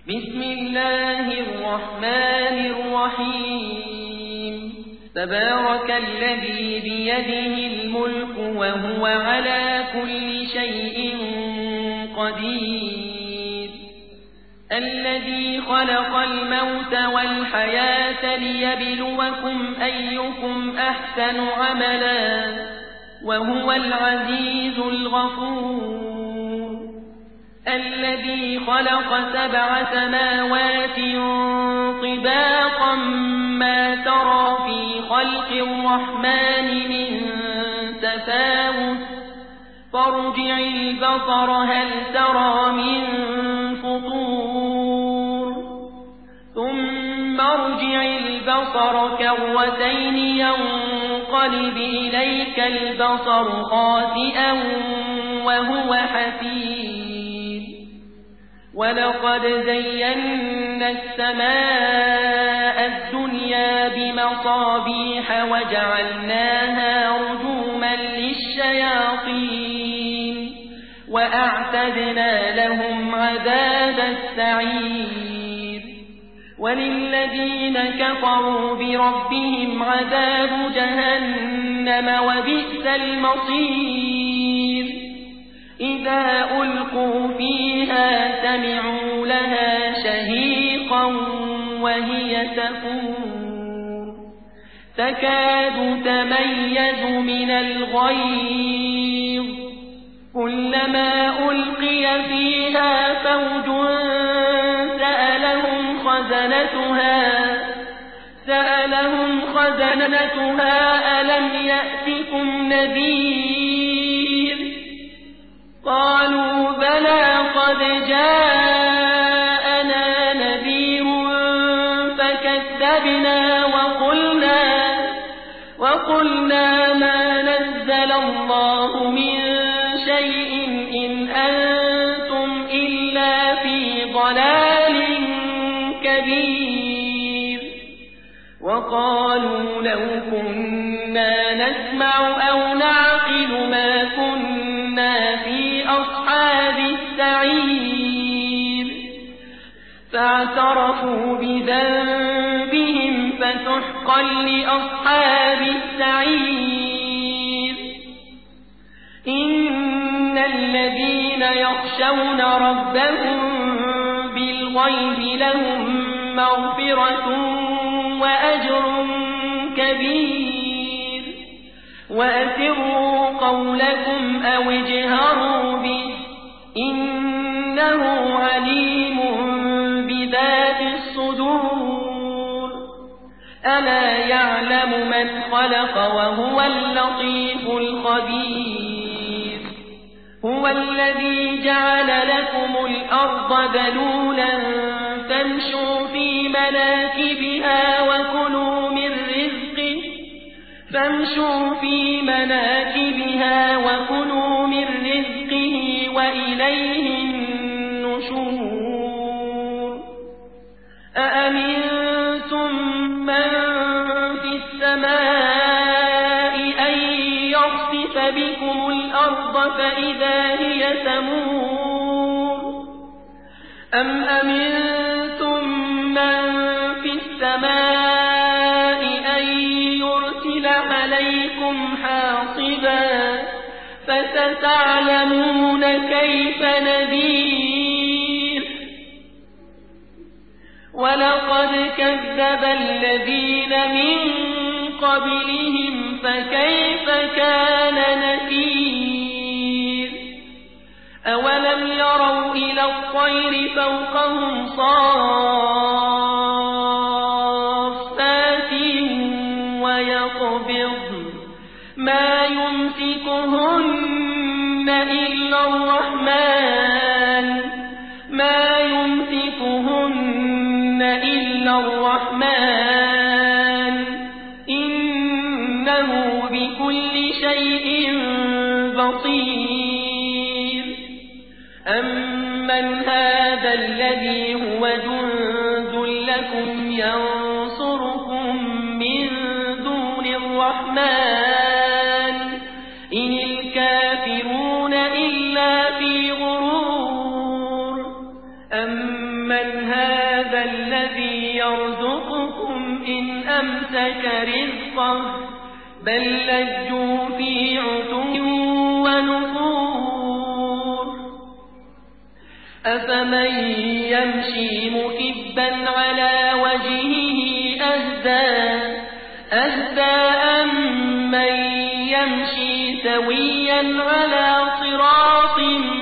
بسم الله الرحمن الرحيم تبارك الذي بيده الملك وهو على كل شيء قدير الذي خلق الموت والحياة ليبلوكم أيكم أحسن عملا وهو العزيز الغفور الذي خلق 7 سماوات طباقا ما ترى في خلق الرحمن من تفاوت فارجع البصر هل ترى من فطور ثم ارجع البصر كرتين ينقلب إليك البصر خاسئا وهو حسير ولقد زينا السماء الدنيا بمصابيح وجعلناها رجوما للشياطين وأعتدنا لهم عذاب السعير وللذين كفروا بربهم عذاب جهنم وبئس المصير إذا ألقوا فيها سمعوا لها شهيقا وهي تفور تكاد تميز من الغيظ كلما ألقي فيها فوج سألهم خزنتها ألم يأتكم نذير قالوا بلى قد جاءنا نذير فكذبنا وقلنا ما نزل الله من شيء إن أنتم إلا في ضلال كبير وقالوا لو كنا نسمع أو نعقل ما كنا في أصحاب السعير فاعترفوا بذنبهم فسحقا لأصحاب السعير إن الذين يخشون ربهم بالغيب لهم مغفرة وأجر كبير وأسروا قولكم أو اجهروا به إنه عليم بذات الصدور ألا يعلم من خلق وهو اللطيف الخبير هو الذي جعل لكم الأرض ذلولا فامشوا في مناكبها وكلوا من رزقه وإليه النشور أأمنتم من في السماء أن يخسف بكم الأرض فإذا هي تمور أم أمنتم من في السماء أن يرسل عليكم حاصبا فستعلمون كيف نذير ولقد كذب الذين من قبلهم فكيف كان نكير أولم يروا إلى الطير فوقهم صافات ويقبضن ما يمسكهن إلا الرحمن إنه بكل شيء بصير أمن هذا الذي هو جند لكم ينصركم من دون الرحمن إن الكافرون إلا في غرور أمن هذا الذي يرزقكم إن أمسك رزقه بل لجوا في عتو ونفور أفمن يمشي مكبا على وجهه أهدى أمن يمشي سويا على صراط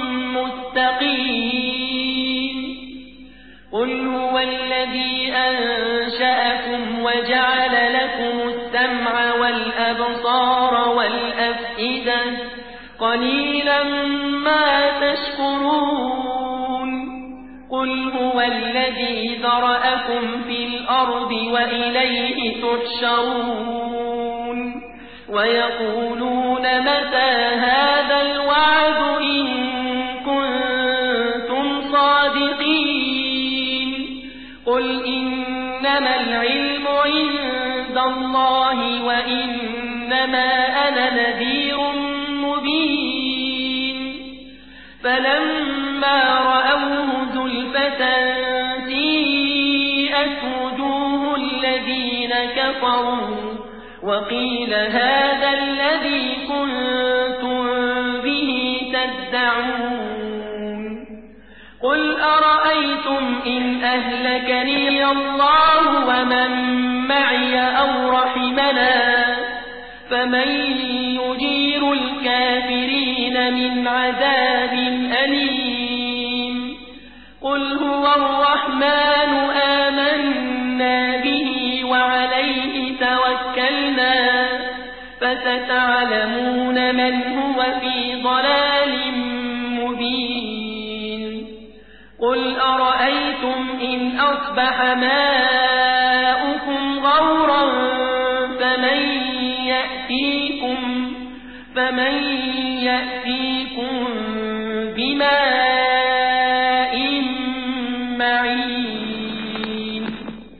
مستقيم قل هو الذي أنشأكم وجعل لكم السمع والأبصار والأفئدة قليلا ما تشكرون قل هو الذي ذرأكم في الأرض وإليه تحشرون ويقولون متى هذا الوعد إن كنتم صادقين قل إنما العلم عند الله وإنما أنا نذير مبين فلما رأوه زلفة سيئت وجوه الذين كفروا وقيل هذا الذي كنتم به تدعون قل أرأيتم إن أهلكني الله ومن معي أو رحمنا فمن يجير الكافرين من عذاب أليم قل هو الرحمن آمنا به وعليه توكلنا فستعلمون من هو في ضلال مبين قل أرأيتم إن أصبح ماؤكم غورا فمن يأتيكم